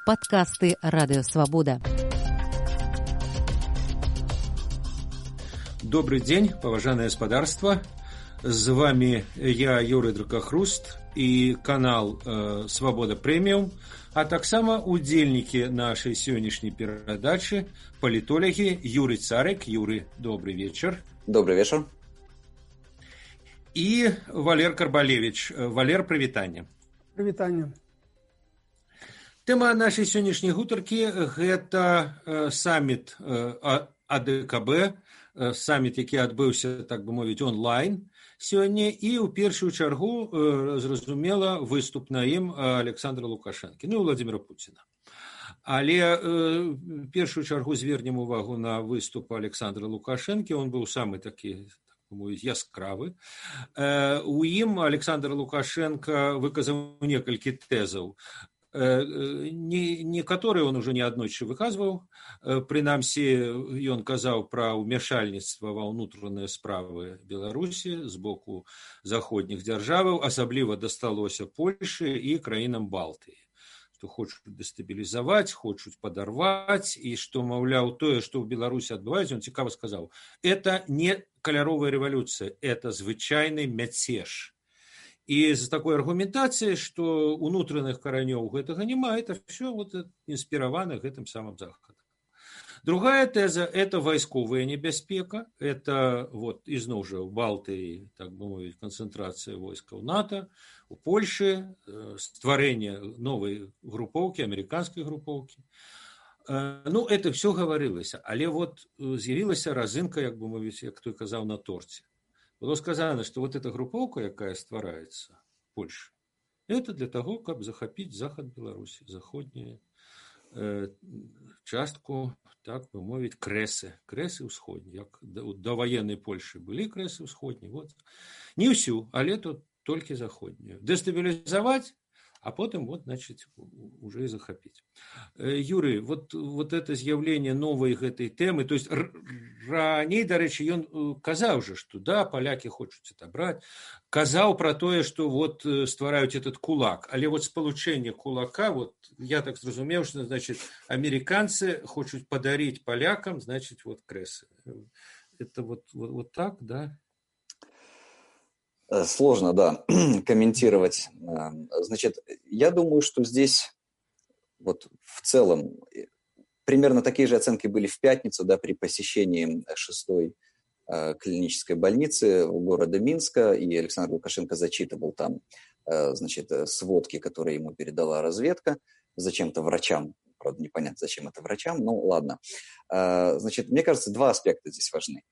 подкасты «Радио Свобода». Добрый день, поважанае спадарства. З вами я, Юрий Дракохруст, и канал «Свобода Премиум», а таксама удзельнікі нашай сённяшняй перадачы палітолагі Юрий Царик. Юрий, добрый вечер. Добрый вечер. И Валер Карбалевич. Валер, прывітанне. Прывітанне. Тэма нашай сённяшняй гутаркі – гэта саміт АДКБ, саміт, які адбыўся, так бы мовіць, онлайн сёння, і ў першую чаргу, зразумела, выступ на ім Александра Лукашэнкі, ну і Владимира Путина. Але в першую чаргу звернем увагу на выступ Александра Лукашэнкі, он быў самы такі, яскравы. У ім Александр Лукашенко выказаў некалькі тэзаў. Некаторыя он уже неаднойчы выказваў. Прынамсі, ён казаў пра ўмяшальніцтва ва ўнутраныя справы Беларусі з боку заходніх дзяржаваў, асабліва дасталося Польшы і краінам Балтыі, што хочуць дэстабілізаваць, хочуць падарваць, і што, маўляў, тое, што ў Беларусі адбываецца, он цікава сказаў, это не каляровая рэвалюцыя, это звычайны мяцеж. І з такой аргументацыяй, што ўнутраных каранёў гэтага няма, это все вот інспіравана гэтым самым захадам. Другая тэза – это вайсковая небяспека, это вот ізноў жа ў Балтыі, так бы мовіць, канцэнтрацыя войскаў НАТО, у Польшы стварэнне новай групоўкі, амерыканскай групоўкі. Ну, это все гаварылася, але вот з'явілася разынка, як бы мовіць, як той казаў, на торце. Было сказано, что вот эта групповка, якая стварается в Польше, это для того, каб захапіць захад Беларусі, заходнюю частку, так бы мовіць, крэсы ўсходнія. Як да ваеннай Польшы былі крэсы ўсходнія, вот. Не ўсю, але тут толькі заходнюю. Дэстабілізаваць, а потом, вот, значит, уже и захопить. Юрий, вот это з'явление новой этой темы, то есть раней, до речи, он казаў же, что да, поляки хочуць отобрать, казаў про тое, что вот ствараюць этот кулак, але вот спалучэнне кулака, вот я так зразумеў, что, значит, американцы хочуць подарить полякам, значит, вот крэсы. Это вот так, да? Сложно, да, комментировать. Значит, я думаю, что здесь вот в целом примерно такие же оценки были в пятницу, да, при посещении 6-й клинической больницы города Минска, и Александр Лукашенко зачитывал там, значит, сводки, которые ему передала разведка, зачем-то врачам, правда, непонятно, зачем это врачам, ну ладно. Значит, мне кажется, два аспекта здесь важны.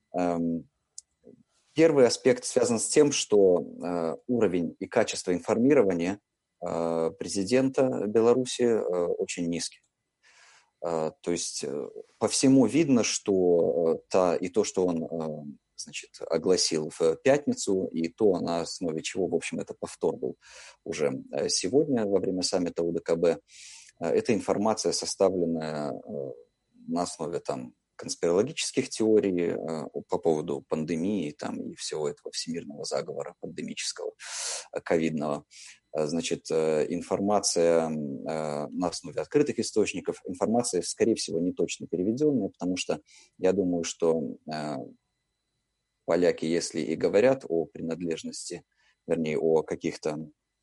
Первый аспект связан с тем, что уровень и качество информирования президента Беларуси очень низкий. То есть по всему видно, что то, что он, значит, огласил в пятницу, и то, на основе чего, в общем, это повтор был уже сегодня во время саммита УДКБ, это информация, составленная на основе там конспирологических теорий по поводу пандемии там, и всего этого всемирного заговора пандемического, ковидного. Значит, информация на основе открытых источников, информация, скорее всего, не точно переведенная, потому что я думаю, что поляки, если и говорят о принадлежности, вернее, о каких-то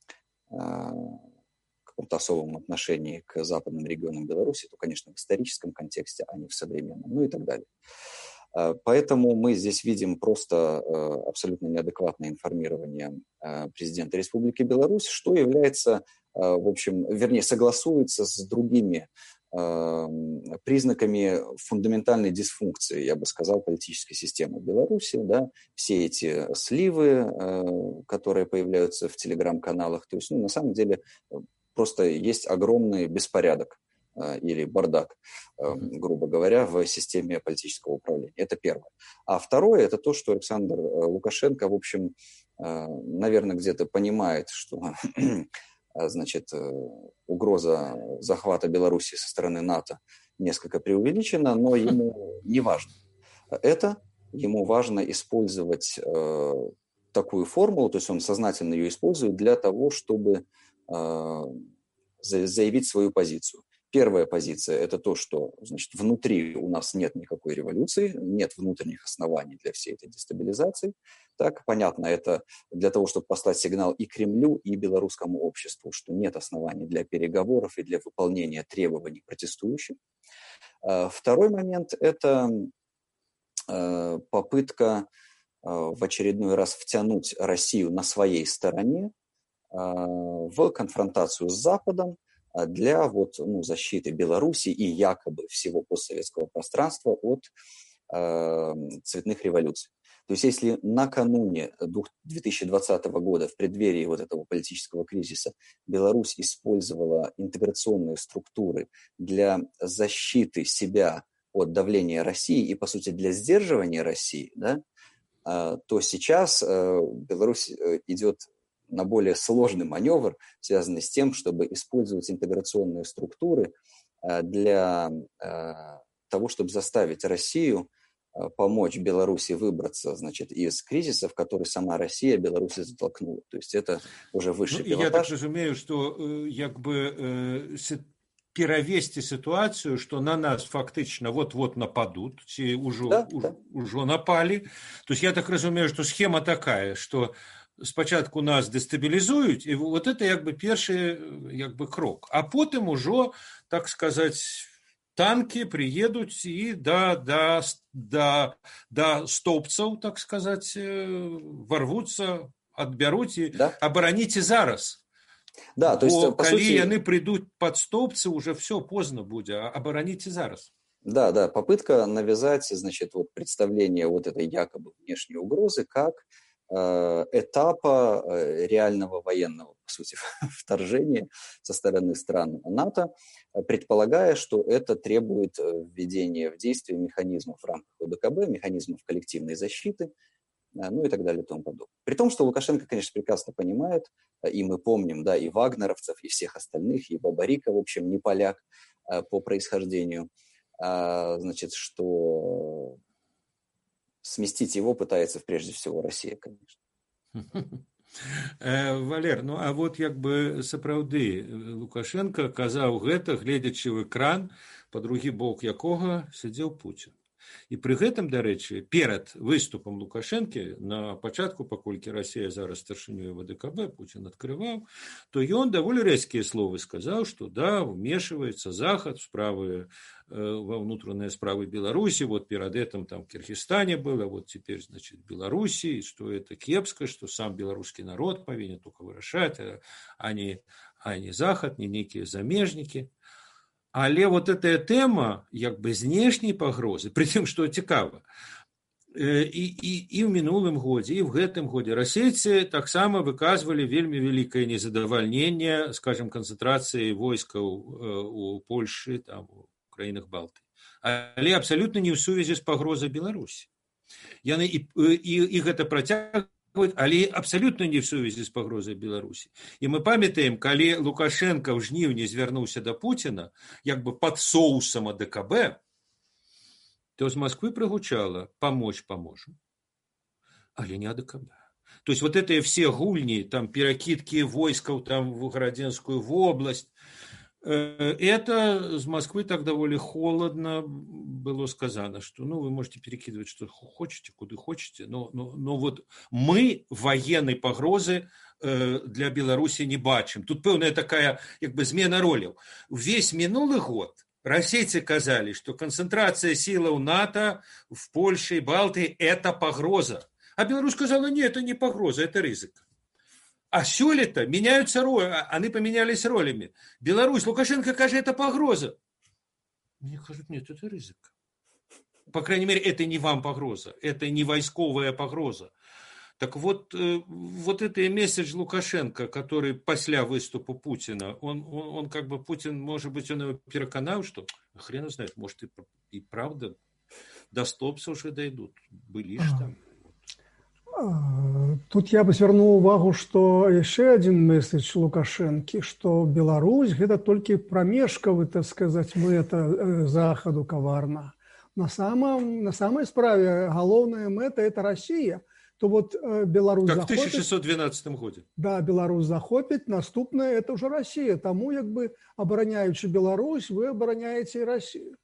каком-то особом отношении к западным регионам Беларуси, то, конечно, в историческом контексте, а не в современном, ну и так далее. Поэтому мы здесь видим просто абсолютно неадекватное информирование президента Республики Беларусь, что является, в общем, вернее, согласуется с другими признаками фундаментальной дисфункции, я бы сказал, политической системы Беларуси, да, все эти сливы, которые появляются в телеграм-каналах, то есть, ну, на самом деле, просто есть огромный беспорядок или бардак, грубо говоря, в системе политического управления. Это первое. А второе, это то, что Александр Лукашенко, в общем, наверное, где-то понимает, что, значит, угроза захвата Беларуси со стороны НАТО несколько преувеличена, но ему не важно это. Ему важно использовать такую формулу, то есть он сознательно ее использует для того, чтобы заявить свою позицию. Первая позиция – это то, что, значит, внутри у нас нет никакой революции, нет внутренних оснований для всей этой дестабилизации. Так, понятно, это для того, чтобы послать сигнал и Кремлю, и белорусскому обществу, что нет оснований для переговоров и для выполнения требований протестующих. Второй момент – это попытка в очередной раз втянуть Россию на своей стороне в конфронтацию с Западом для защиты Беларуси и якобы всего постсоветского пространства от цветных революций. То есть если накануне 2020 года, в преддверии вот этого политического кризиса, Беларусь использовала интеграционные структуры для защиты себя от давления России и, по сути, для сдерживания России, да, то сейчас Беларусь идет на более сложный маневр, связанный с тем, чтобы использовать интеграционные структуры для того, чтобы заставить Россию помочь Беларуси выбраться, значит, из кризиса, в который сама Россия Беларусь затолкнула. То есть это уже высший пилотаж. Я так разумею, что перавесці ситуацию, что на нас фактично вот-вот нападут, ці уже напали. То есть я так разумею, что схема такая, что спочатку нас дестабілізують, і вот это перший крок. А потім уже, так сказать, танки приедут и до столбцев, так сказать, ворвутся, отберут и обороните зараз. Да, то есть, по коли сути, они придут под столбцы, уже все поздно будет, а обороните зараз. Да, попытка навязать, значит, вот представление вот этой якобы внешней угрозы как этапа реального военного, по сути, вторжения со стороны стран НАТО, предполагая, что это требует введения в действие механизмов в рамках ОДКБ, механизмов коллективной защиты, ну и так далее и тому подобное. При том, что Лукашенко, конечно, прекрасно понимает, и мы помним, да, и вагнеровцев, и всех остальных, и Бабарика, в общем, не поляк по происхождению, значит, что сместить его пытается прежде всего Россия, конечно. Валер, ну а вот сапраўды Лукашенко казаў гэта, гледзячы ў экран, па другі бок якога сядзеў Путін. І пры гэтым, дарэчы, перад выступам Лукашэнкі на пачатку, паколькі Расія зараз старшынёй ВДКБ, Путін адкрываў, то ён даволі рэзкія словы сказаў, што да, вмешивается Захад в справы, во внутренние справы Беларуси, вот перед этим там в Киргизстане было, вот теперь, значит, в Беларуси, что это кепско, что сам белорусский народ повинен только вырашать, а не Захад, не некие замежники. Але вот эта тема, знешняй пагрозы, при тым, што цікава, і ў мінулым годзе, і ў гэтым годзе расейцы таксама выказвалі вельмі вялікае незадавальненне, скажем, канцэнтрацыяй войскаў у Польшы, там, у краінах Балтыі. Але абсалютна не ў сувязі з пагрозай Беларусі. Яны і гэта працягваюць, але абсалютна не ў сувязі з пагрозай Беларусі. І мы памятаем, калі Лукашенко ў жніўні звярнуўся да Пуціна, пад соусам АДКБ, то з Москвы прагучала «помочь поможем», але не АДКБ. То есть вот это все гульни, там перекидки войсков там, в Городенскую в область, это с Москвы так довольно холодно было сказано, что вы можете перекидывать что хотите, куда хотите, но вот мы военной погрозы для Беларуси не бачим. Тут певная такая змена роляў. Весь минулый год расейцы казали, что концентрация силаў НАТО в Польше и Балтии – это погроза. А Беларусь сказала, нет, это не погроза, это ризик. А сёлета меняются роли, они поменялись ролями. Беларусь, Лукашенко кажет, это погроза. Мне кажут, нет, это ризик. По крайней мере, это не вам погроза, это не войсковая погроза. Так вот это месседж Лукашенко, который после выступа Путина, он Путин, может быть, он его переконал, что хрен знает, может и правда до столбца уже дойдут. Были ж там. Тут я бы звернуў увагу, што яшчэ адзін месседж Лукашэнкі, што Беларусь гэта толькі прамежкавы, так сказаць, мэта Захаду каварна. На самой справе галоўная мэта это Россия. то вот Беларусь как в захопіць, 1612 годзе. Да, Беларусь захопіць, наступнае это уже Россия. Таму як бы абараняючы Беларусь, вы абараняеце і Россию.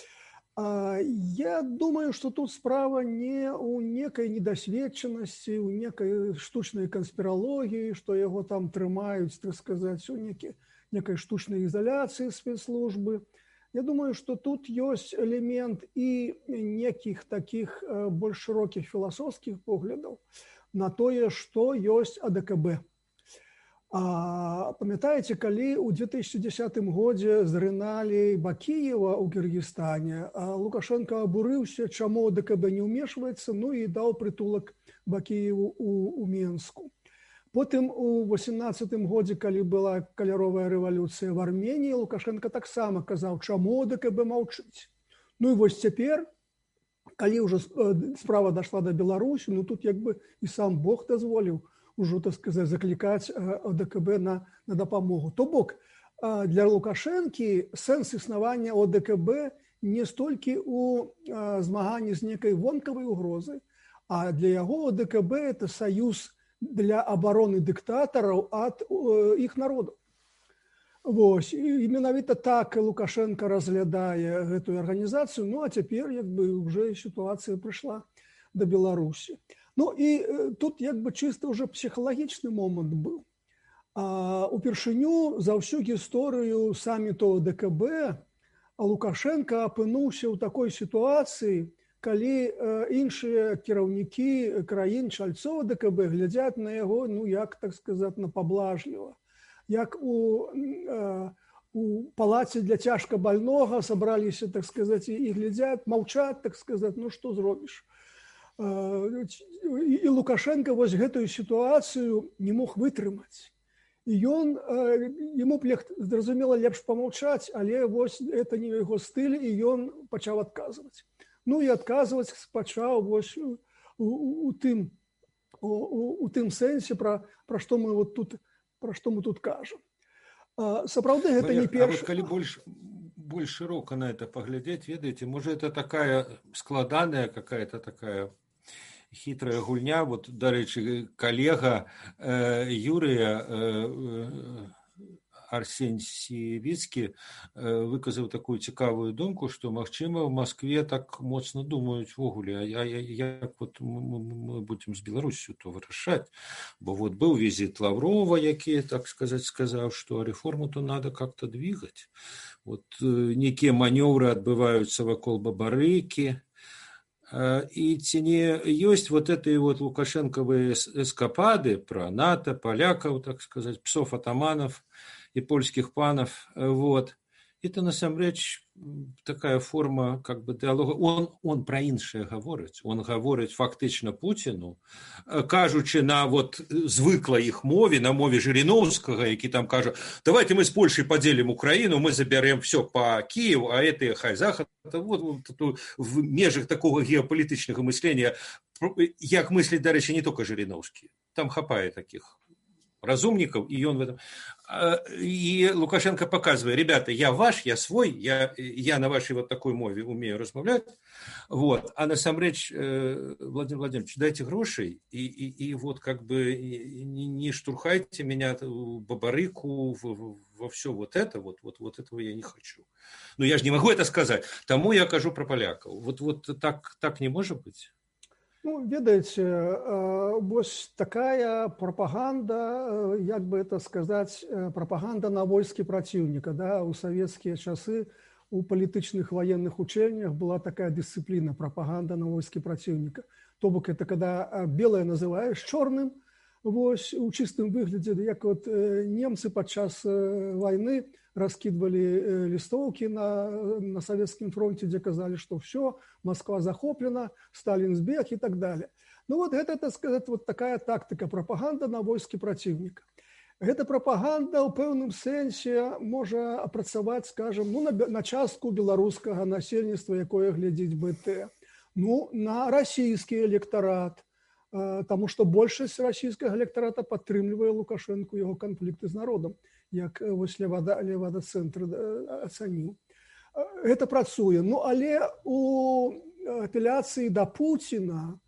Я думаю, что тут справа не у некой недосведчанасці, у некой штучнай канспіралогіі, што яго там трымаюць, так сказаць, у некой штучнай изоляции спецслужбы. Я думаю, что тут есть элемент и неких таких больш широких философских поглядов на тое, что есть АДКБ. Памятаеце, калі ў 2010 годзе зрыналі Бакіева ў Кыргызстане, Лукашенко абурыўся, чаму АДКБ не ўмешваецца, ну і даў прытулак Бакіеву у Менску. Потым у 2018 годзе, калі была каляровая рэвалюцыя в Армении, Лукашенко таксама казаў, чаму АДКБ маўчыць. Ну і вось цяпер, калі ўжо справа дашла до Беларусі, ну тут як бы і сам Бог дазволіў ужо, так сказаць, заклікаць ОДКБ на дапамогу. То бок, для Лукашэнкі сэнс існавання ОДКБ не столькі ў змаганні з некай вонкавай угрозай, а для яго ОДКБ это саюз для обороны диктаторов от их народов. Вось. І менавіта так Лукашенко разглядае гэтую арганізацыю, ну а цяпер як бы уже ситуация пришла до Беларусі. Ну і тут як бы чисто уже психологічны момент быў. Упершыню за всю гісторыю саміту ОДКБ Лукашенко апынуўся ў такой сітуацыі, калі іншыя кіраўнікі краін чальцоў ОДКБ глядзяць на яго, ну як, так сказаць, на паблажліва. Як у палаце для цяжка больнога сабраліся, так сказаць, і глядзяць, маўчаць, так сказаць, ну што зробіш. І Лукашенко вось гэтую сітуацыю не мог вытрымаць. І яму зразумела лепш памаўчаць, але вось это не яго стыль, і ён пачаў адказваць. Ну і адказваць пачаў вось у тым сэнсе, пра што мы тут кажам. Сапраўды гэта не першы. А вот калі больш широко на это поглядеть, ведаеце, может это такая складаная какая-то такая хитрая гульня. Вот, дарэчы, коллега Юрия Арсеньевицкий выказаў такую цікавую думку, что, магчыма, в Москве так моцна думаюць вогуле, як вот мы будем с Беларусью то вырашаць. Бо вот был визит Лаврова, які, так сказать, сказал, что реформу-то надо как-то двигать. Вот некие маневры отбываются вокруг Бабарыки. И ці не есть вот эти вот лукашенковые эскапады про НАТО, поляков, так сказать, псов-атаманов и польских панов, вот. Это, насамрэч, такая форма как бы диалога. Он про іншае гаворыць. Он гаворыць фактично Путину, кажучи на вот звыклай іх мове, на мове Жириновского, які там кажа, давайте мы с Польшей поделим Украину, мы заберем все по Киеву, а это хай Захад. Вот в межах такого геополитичного мышления, як мыслит, дарэчы, не только Жириновский. Там хапае таких разумников, и он в этом... И Лукашенко показывает, ребята, я ваш, я свой, я на вашей вот такой мове умею размовлять, вот, а насамрэч, Владимир Владимирович, дайте грошей, и вот как бы не штурхайте меня в Бабарыку, во все вот это, вот этого я не хочу. Но я же не могу это сказать, тому я кажу про поляков. Вот так не может быть. Ну, ведаеце, вось такая пропаганда, як бы это сказаць, пропаганда на войскі праціўніка, да, у савецкія часы у палітычных военных учэннях была такая дысцыпліна, пропаганда на войскі праціўніка. То бок это когда белое называешь чорным, вось у чыстым выглядзе, як вот немцы падчас войны раскидывали листовки на Советском фронте, где казали, что все, Москва захоплена, Сталин сбег и так далее. Ну вот это, так сказать, вот такая тактика, пропаганда на войскі праціўніка. Эта пропаганда ў пэўным сэнсе можа апрацаваць, скажем, на частку беларускага насельніцтва, якое глядзіць БТ, на расійскі электарат, тому что большасць расійскага электарата падтрымлівае Лукашенко яго канфлікты з народам, як вось Левада-цэнтр ацаніў. Гэта працуе. Ну, але у апеляцыі да Пуціна,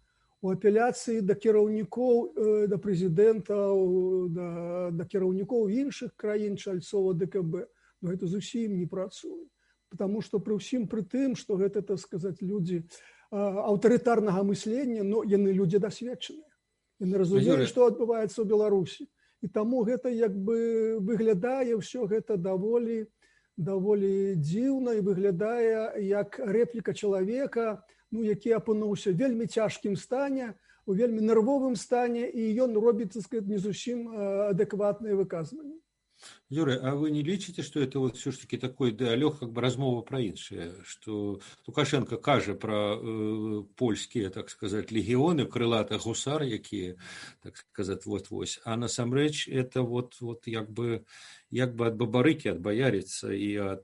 у апеляцыі да кіраўнікоў, да прэзідэнтаў, да кіраўнікоў іншых краін чальцоў АДКБ, но гэта зусім не працуе. Потому што пры ўсім пры тым, што гэта, так сказаць, людзі аўтарытарнага мыслення, но яны людзі дасведчаныя. Яны разумеюць, што адбываецца ў Беларусі. І таму гэта як бы выглядае ўсё гэта даволі дзіўна і выглядае як рэпліка чалавека, які апынуўся ў вельмі цяжкім стане, у вельмі нервовым стане, і ён робіць, так сказать, не зусім адэкватныя выказванні. Юрий, а вы не лічыце, что это вот все-таки такой диалог, как бы размова про іншае, что Лукашенко кажа про польскія, так сказать, легионы, крылатых гусар, якія, так сказать, вот-вось, а насамрэч это вот як бы ад бабарыкі адбаярицца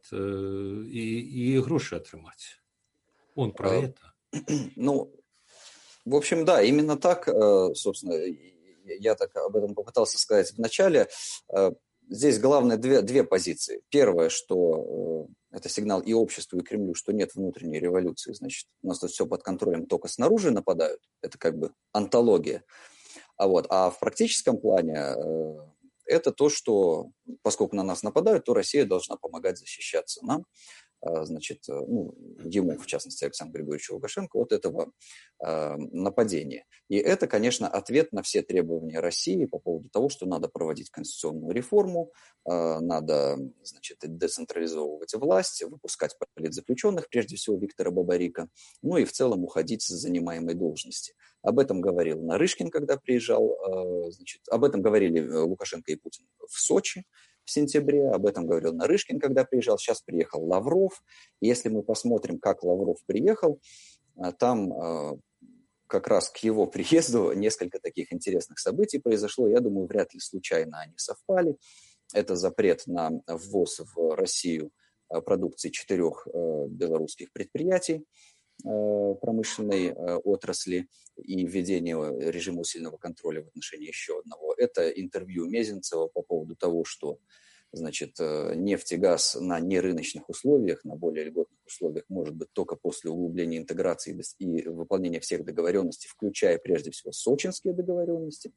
и грошы атрымаць. Он про это. Ну, в общем, да, именно так, собственно, я так об этом попытался сказать в начале. Здесь главное две позиции. Первое, что это сигнал и обществу, и Кремлю, что нет внутренней революции, значит, у нас тут все под контролем, только снаружи нападают. Это как бы антология. А в практическом плане это то, что поскольку на нас нападают, то Россия должна помогать защищаться нам. Значит, ему, в частности, Александру Григорьевичу Лукашенко, от этого нападения. И это, конечно, ответ на все требования России по поводу того, что надо проводить конституционную реформу, надо, значит, децентрализовывать власть, выпускать политзаключенных, прежде всего Виктора Бабарика, ну и в целом уходить с занимаемой должности. Об этом говорил Нарышкин, когда приезжал, значит, об этом говорили Лукашенко и Путин в Сочи в сентябре, об этом говорил Нарышкин, когда приезжал, сейчас приехал Лавров. Если мы посмотрим, как Лавров приехал, там как раз к его приезду несколько таких интересных событий произошло. Я думаю, вряд ли случайно они совпали. Это запрет на ввоз в Россию продукции 4 белорусских предприятий промышленной отрасли и введение режима усиленного контроля в отношении еще одного. Это интервью Мезенцева по поводу того, что, значит, нефть и газ на нерыночных условиях, на более льготных условиях может быть только после углубления интеграции и выполнения всех договоренностей, включая прежде всего сочинские договоренности.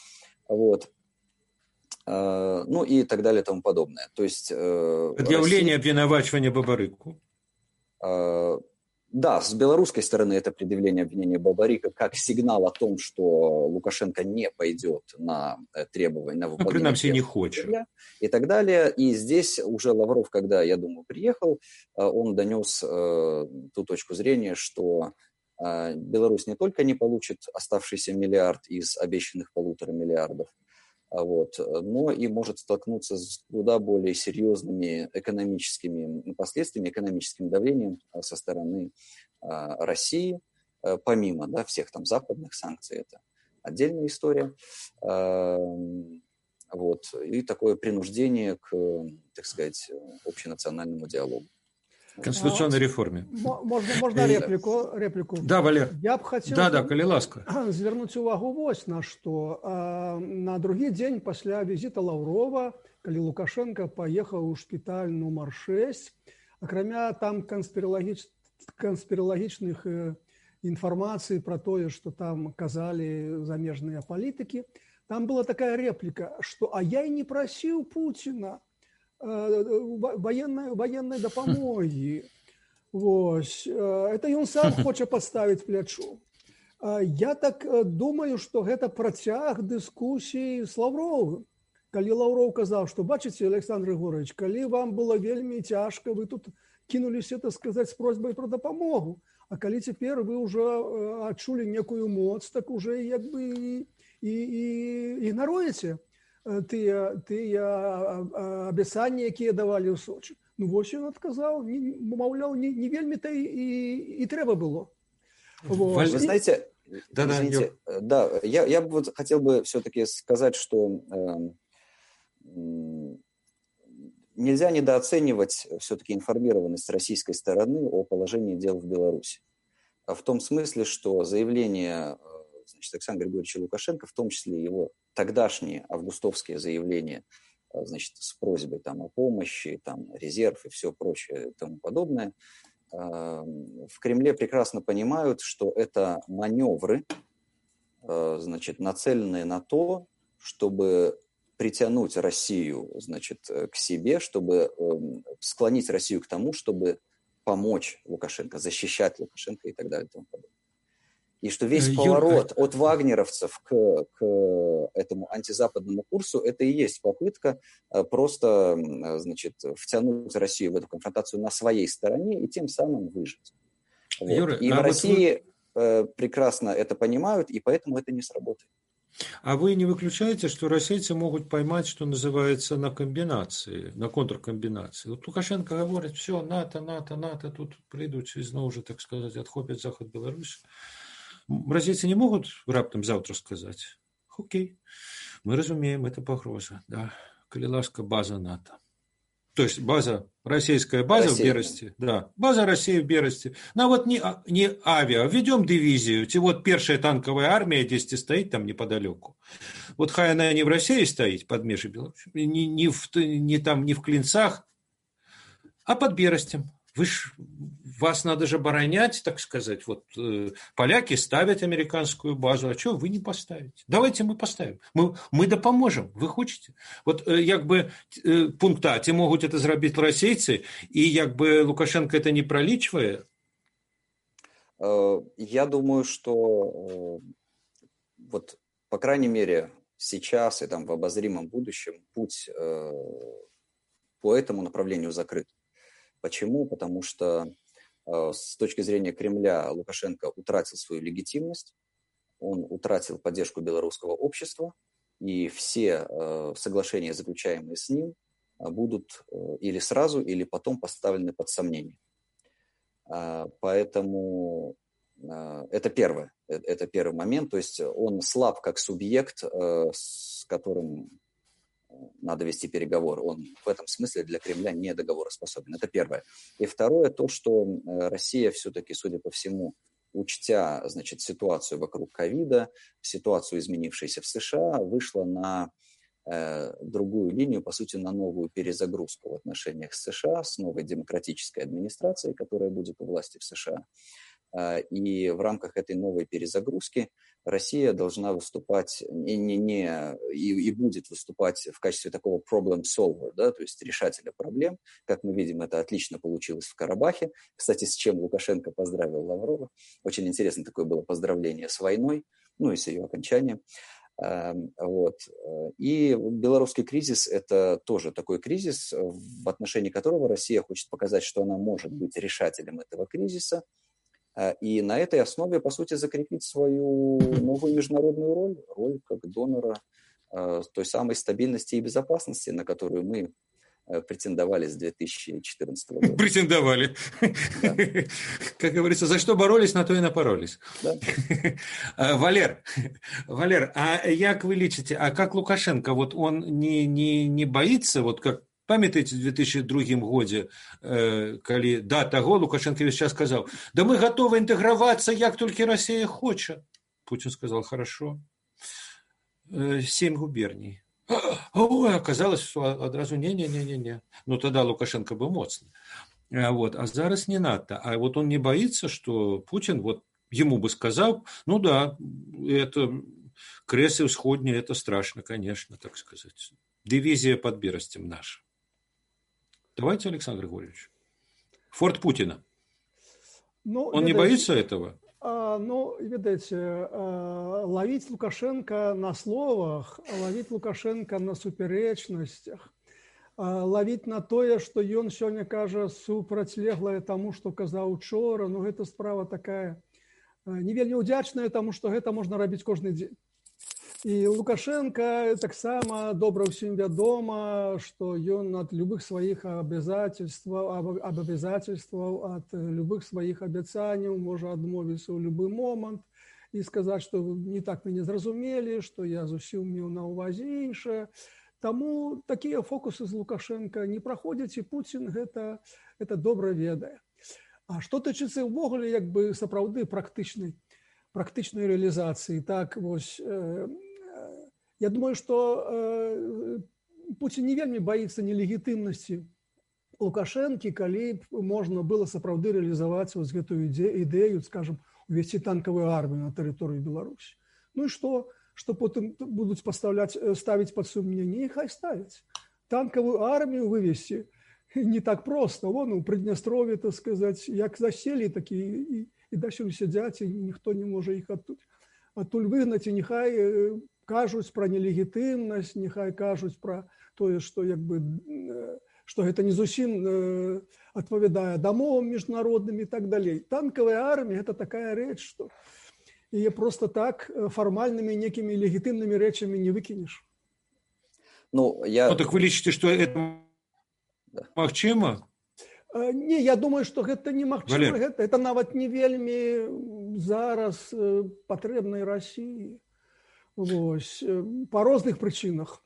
Ну и так далее и тому подобное. То есть, предъявление обвинувачивания Бабарыку. Да, с белорусской стороны это предъявление обвинения Бабарика как сигнал о том, что Лукашенко не пойдет на требования, на выполнение. Принципе, не хочет. И так далее. И здесь уже Лавров, когда, я думаю, приехал, он донес ту точку зрения, что Беларусь не только не получит оставшийся миллиард из обещанных 1,5 миллиарда, но и может столкнуться с куда более серьезными экономическими последствиями, экономическим давлением со стороны России, помимо всех там западных санкций, это отдельная история. И такое принуждение к, так сказать, общенациональному диалогу. Конституционной реформе. Можно реплику? Да, Валер. Я б хотел калі ласка. Звернуть увагу вось на что. На другі дзень пасля візіта Лаврова, калі Лукашенко поехал у шпіталь нумар 6, акрамя там канспіралагічных інфармацый про тое, что там казали замежныя палітыкі, там была такая реплика, что «а я и не просил Путина военной допомоги». Это он сам хочет подставить плячо. Я так думаю, что это працяг дискуссии с Лавровым. Калі Лавров казал, что, бачите, Александр Григорьевич, калі вам было вельми тяжко, вы тут кинулись, это сказать, с просьбой про допомогу, а калі теперь вы уже отчули некую моц, так уже как бы и игноруете тыя абяцанні, якія давалі ў Сочи. Ну, вось ён адказаў, маўляў, не вельмі-то и трэба было. Вы знаете, извините, я бы хотел бы все-таки сказать, что нельзя недооценивать все-таки информированность российской стороны о положении дел в Беларуси. В том смысле, что заявление, значит, Александра Григорьевича Лукашенко, в том числе его тогдашние августовские заявления, значит, с просьбой там о помощи, там резерв и все прочее и тому подобное, в Кремле прекрасно понимают, что это маневры значит, нацеленные на то, чтобы притянуть Россию, значит, к себе, чтобы склонить Россию к тому, чтобы помочь Лукашенко, защищать Лукашенко и так далее. И тому подобное. И что весь поворот от вагнеровцев к этому антизападному курсу, это и есть попытка просто, значит, втянуть Россию в эту конфронтацию на своей стороне и тем самым выжить. Вот. Юра, и в России прекрасно это понимают, и поэтому это не сработает. А вы не выключаете, что российцы могут поймать, что называется, на комбинации, на контркомбинации? Вот Лукашенко говорит, все, НАТО, тут придут и знову же, так сказать, отхопят Захад Беларусь. Российцы не могут раптом завтра сказать, окей, мы разумеем, это погроза, да, коли ласка, база НАТО. То есть российская база в Бересте, да, база России в Бересте. Ну вот не авиа, введем дивизию, вот первая танковая армия здесь стоит там неподалеку. Вот хай она не в России стоит, под межи Беларуси, не в Клинцах, а под Берестем. Вас надо же оборонять, так сказать. Вот поляки ставят американскую базу, а что вы не поставите? Давайте мы поставим. Мы допоможем. Вы хотите? Вот якби пункт А, ті можуть это зробити російці, і якби Лукашенко это не пролічує? Я думаю, что вот, по крайней мере, сейчас и там в обозримом будущем путь по этому направлению закрыт. Почему? Потому что с точки зрения Кремля Лукашенко утратил свою легитимность, он утратил поддержку белорусского общества, и все соглашения, заключаемые с ним, будут или сразу, или потом поставлены под сомнение. Поэтому это первый момент, то есть он слаб как субъект, с которым надо вести переговоры. Он в этом смысле для Кремля не договороспособен. Это первое. И второе, то, что Россия все-таки, судя по всему, учтя, значит, ситуацию вокруг ковида, ситуацию, изменившуюся в США, вышла на другую линию, по сути, на новую перезагрузку в отношениях с США, с новой демократической администрацией, которая будет у власти в США. И в рамках этой новой перезагрузки Россия должна выступать и будет выступать в качестве такого problem solver, да, то есть решателя проблем. Как мы видим, это отлично получилось в Карабахе. Кстати, с чем Лукашенко поздравил Лаврова. Очень интересно такое было поздравление с войной, ну и с ее окончанием. Вот. И белорусский кризис – это тоже такой кризис, в отношении которого Россия хочет показать, что она может быть решателем этого кризиса, и на этой основе, по сути, закрепить свою новую международную роль как донора той самой стабильности и безопасности, на которую мы претендовали с 2014 года. Претендовали. Да. Как говорится, за что боролись, на то и напоролись. Да. Валер, а як вы лічыце, а как Лукашенко, вот он не боится, вот как памятаете, в 2002 годзе, калі да таго Лукашенко весь час сказал, да мы готовы интегроваться, як только Россия хочет. Путин сказал, хорошо. 7 губерний. Ой, оказалось, что одразу не. Ну, тогда Лукашенко был моцный. Вот. А зараз не надо. А вот он не боится, что Путин, вот ему бы сказал, ну да, это Кресы Всходние, это страшно, конечно, так сказать. Дивизия под Берестем наша. Давайте, Александр Григорьевич. Форт Путина. Ну, он не боится этого? Ну, видите, ловить Лукашенко на словах, ловить Лукашенко на суперечностях, ловить на тое, что ён сёння кажа супрацьлеглае таму, што казаў учора, ну, гэта справа такая не вельмі ўдзячная, таму што гэта можна рабіць кожны дзень. І Лукашенко таксама добра ўсім вядома, што ён ад любых сваіх абавязательстваў, ад любых сваіх абяцанняў можа адмовіцца ў любы момант і сказаць, што не так мяне зразумелі, што я зусім меў на ўвазе іншае. Таму такія фокусы з Лукашенко не праходзяць, і Пуцін гэта добра ведае. А што тычыцца ўвогуле як бы сапраўды практычнай рэалізацыі, так вось я думаю, што Пуцін не вельмі баіцца нелегітымнасці Лукашэнкі, калі б можна было сапраўды рэалізаваць вось гэтую ідэю, скажам, увесці танкавую армію на тэрыторыю Беларусі. Ну і што потым будуць ставіць пад сумненне, і хай ставяць. Танкавую армію вывесці не так проста. Вон у Прыднястров'і, так сказаць, як заселі, так і дасюль сядзяць, і ніхто не можа іх адтуль выгнаць, і няхай кажуць пра нелегітымнасць, няхай кажуць пра тое, што што гэта не зусім адпавядае дамовам міжнародным і так далей. Танкавая армія – гэта такая рэч, што яе проста так фармальнымі некімі легітымнымі рэчамі не выкінеш. Так вы лічыце, што это магчыма? Не, я думаю, што гэта немагчыма. Гэта нават не вельмі зараз патрэбнай Расіі. Вось. Па розных прычынах.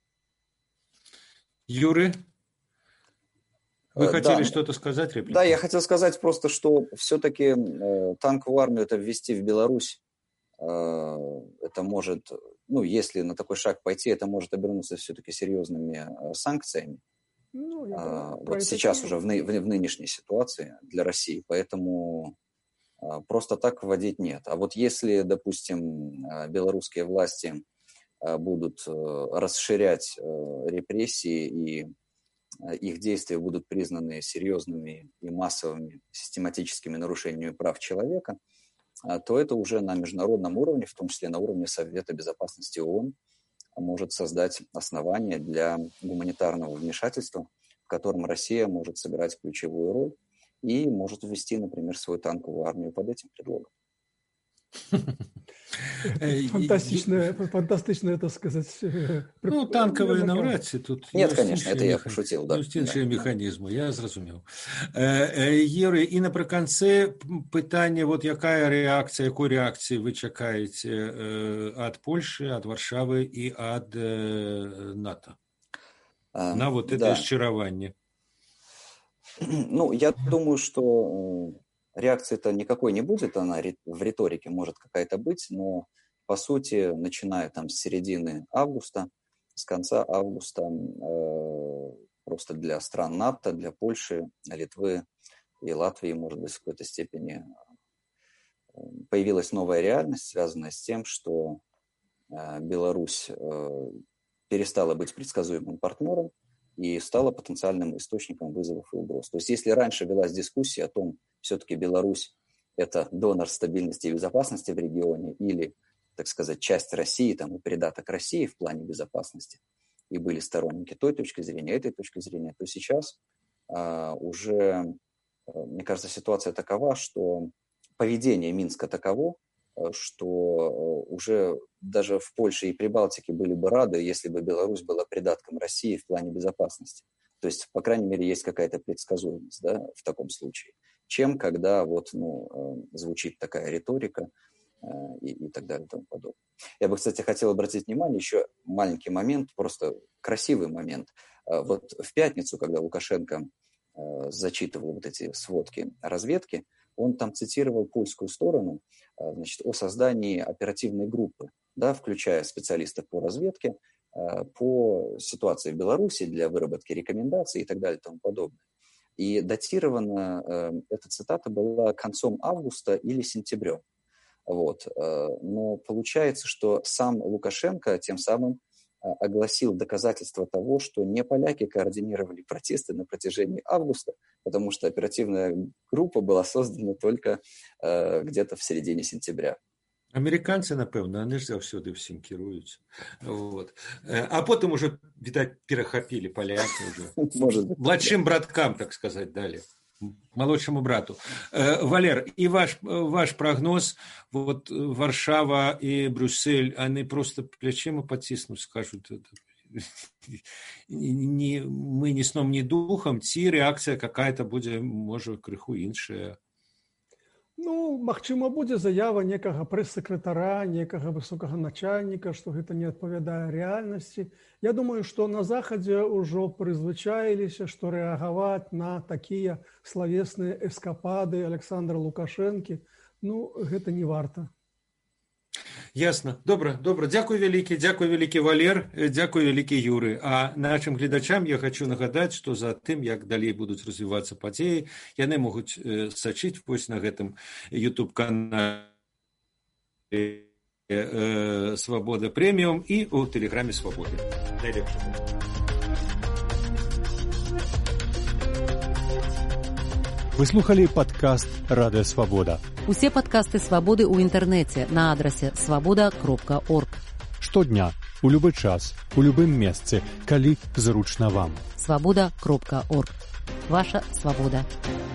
Юрий, вы хотели что-то сказать? Реплику? Да, я хотел сказать просто, что все-таки танковую армию это ввести в Беларусь, это может, если на такой шаг пойти, это может обернуться все-таки серьезными санкциями. Вот сейчас уже в нынешней ситуации для России, поэтому просто так вводить нет. А вот если, допустим, белорусские власти будут расширять репрессии и их действия будут признаны серьезными и массовыми систематическими нарушениями прав человека, то это уже на международном уровне, в том числе на уровне Совета Безопасности ООН, может создать основания для гуманитарного вмешательства, в котором Россия может сыграть ключевую роль и может ввести, например, свою танковую армию под этим предлогом. Фантастично, это сказать. Танковые навряд ли тут. Нет, конечно, это я пошутил, да. Іншыя механізмы, я зразумеў. Юрий, і напрыканцы пытанне, якой рэакцыі вы чакаеце ад Польшы, ад Варшавы і ад НАТО на вот это счараванне? Я думаю, что реакции-то никакой не будет, она в риторике может какая-то быть, но по сути, начиная там с середины августа, с конца августа, просто для стран НАТО, для Польши, Литвы и Латвии, может быть, в какой-то степени появилась новая реальность, связанная с тем, что Беларусь перестала быть предсказуемым партнером и стала потенциальным источником вызовов и угроз. То есть если раньше велась дискуссия о том, все-таки Беларусь – это донор стабильности и безопасности в регионе или, так сказать, часть России, там, и придаток России в плане безопасности, и были сторонники той точки зрения, этой точки зрения, то сейчас уже, мне кажется, ситуация такова, что поведение Минска таково, что уже даже в Польше и Прибалтике были бы рады, если бы Беларусь была придатком России в плане безопасности. То есть, по крайней мере, есть какая-то предсказуемость, да, в таком случае, чем когда звучит такая риторика и так далее и тому подобное. Я бы, кстати, хотел обратить внимание, еще маленький момент, просто красивый момент. Вот в пятницу, когда Лукашенко зачитывал вот эти сводки разведки, он там цитировал польскую сторону, о создании оперативной группы, да, включая специалистов по разведке, по ситуации в Беларуси для выработки рекомендаций и так далее и тому подобное. И датирована эта цитата была концом августа или сентябрем. Но получается, что сам Лукашенко тем самым огласил доказательства того, что не поляки координировали протесты на протяжении августа, потому что оперативная группа была создана только где-то в середине сентября. Американцы, напэўна, они ж заўсёды всім кіруюць. А потым уже, відаць, перахапілі палякі уже. Младшим браткам, так сказать, дали. Молодшему брату. Валер, и ваш прогноз, Варшава и Брюссель, они просто плечима потиснут, скажут, мы ни сном, ни духом, ці реакция какая-то будет, может, крыху іншая. Магчыма, будзе заява некага прэс-сакратара, некага высокага начальніка, што гэта не адпавядае рэальнасці. Я думаю, што на Захадзе ўжо прызвычаіліся, што рэагаваць на такія славесныя эскапады Александра Лукашэнкі, гэта не варта. Ясно. Добре. Дякую вялікі, Валер, дякую вялікі, Юры. А нашим гледачам я хочу нагадаць, што за тым, як далей будуць развівацца падзеі, яны могуць сачыць вось на гэтым YouTube-канале Свабода Прэміум і ў тэлеграме Свабоды. Найлепшага. Вы слухали падкаст «Радыё Свабода». Усе падкасты Свабоды ў інтэрнэце на адрасе swaboda.org. Штодня, у любы час, у любым месцы, калі зручна вам. swaboda.org. Ваша свабода.